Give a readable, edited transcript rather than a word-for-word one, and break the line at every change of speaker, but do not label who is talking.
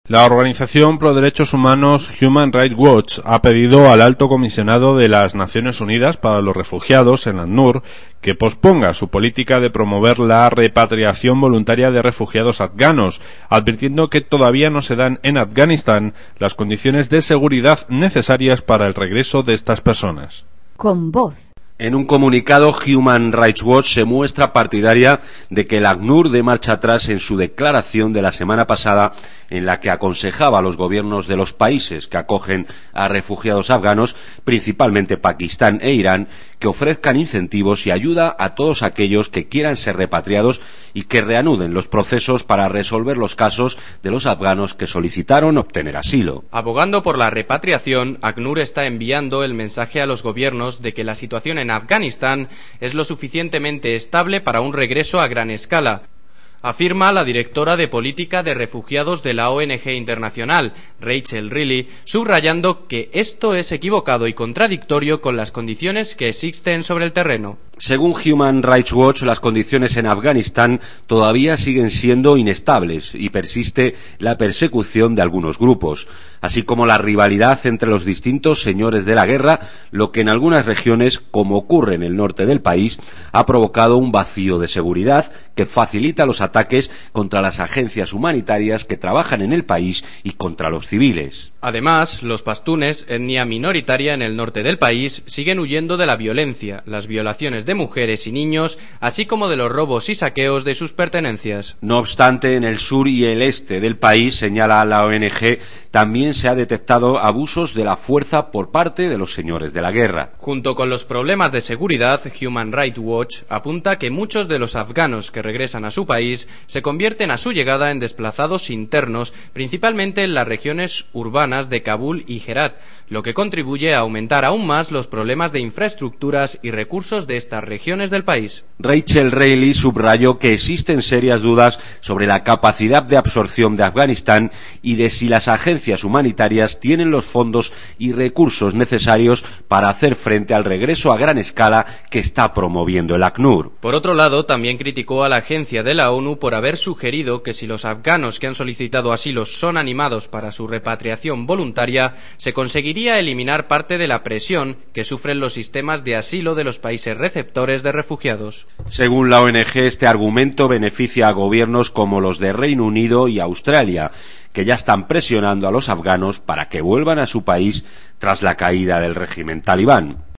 La organización pro derechos humanos Human Rights Watch ha pedido al Alto Comisionado de las Naciones Unidas para los Refugiados, el ACNUR, que posponga su política de promover la repatriación voluntaria de refugiados afganos, advirtiendo que todavía no se dan en Afganistán las condiciones de seguridad necesarias para el regreso de estas personas.
Con voz.
En un comunicado, Human Rights Watch se muestra partidaria de que el ACNUR dé marcha atrás en su declaración de la semana pasada, en la que aconsejaba a los gobiernos de los países que acogen a refugiados afganos, principalmente Pakistán e Irán, que ofrezcan incentivos y ayuda a todos aquellos que quieran ser repatriados y que reanuden los procesos para resolver los casos de los afganos que solicitaron obtener asilo.
Abogando por la repatriación, ACNUR está enviando el mensaje a los gobiernos de que la situación en Afganistán es lo suficientemente estable para un regreso a gran escala, afirma la directora de política de refugiados de la ONG internacional, Rachel Riley, subrayando que esto es equivocado y contradictorio con las condiciones que existen sobre el terreno.
Según Human Rights Watch, las condiciones en Afganistán todavía siguen siendo inestables y persiste la persecución de algunos grupos, así como la rivalidad entre los distintos señores de la guerra, lo que en algunas regiones, como ocurre en el norte del país, ha provocado un vacío de seguridad que facilita los ataques contra las agencias humanitarias que trabajan en el país y contra los civiles.
Además, los pastunes, etnia minoritaria en el norte del país, siguen huyendo de la violencia, las violaciones de mujeres y niños, así como de los robos y saqueos de sus pertenencias.
No obstante, en el sur y el este del país, señala la ONG, también se ha detectado abusos de la fuerza por parte de los señores de la guerra.
Junto con los problemas de seguridad, Human Rights Watch apunta que muchos de los afganos que regresan a su país se convierten a su llegada en desplazados internos, principalmente en las regiones urbanas de Kabul y Herat, lo que contribuye a aumentar aún más los problemas de infraestructuras y recursos de estas regiones del país.
Rachel Riley subrayó que existen serias dudas sobre la capacidad de absorción de Afganistán y de si las agencias humanitarias tienen los fondos y recursos necesarios para hacer frente al regreso a gran escala que está promoviendo el ACNUR.
Por otro lado, también criticó a la agencia de la ONU por haber sugerido que si los afganos que han solicitado asilo son animados para su repatriación voluntaria, se conseguiría eliminar parte de la presión que sufren los sistemas de asilo de los países receptores de refugiados.
Según la ONG, este argumento beneficia a gobiernos como los de Reino Unido y Australia, que ya están presionando a los afganos para que vuelvan a su país tras la caída del régimen talibán.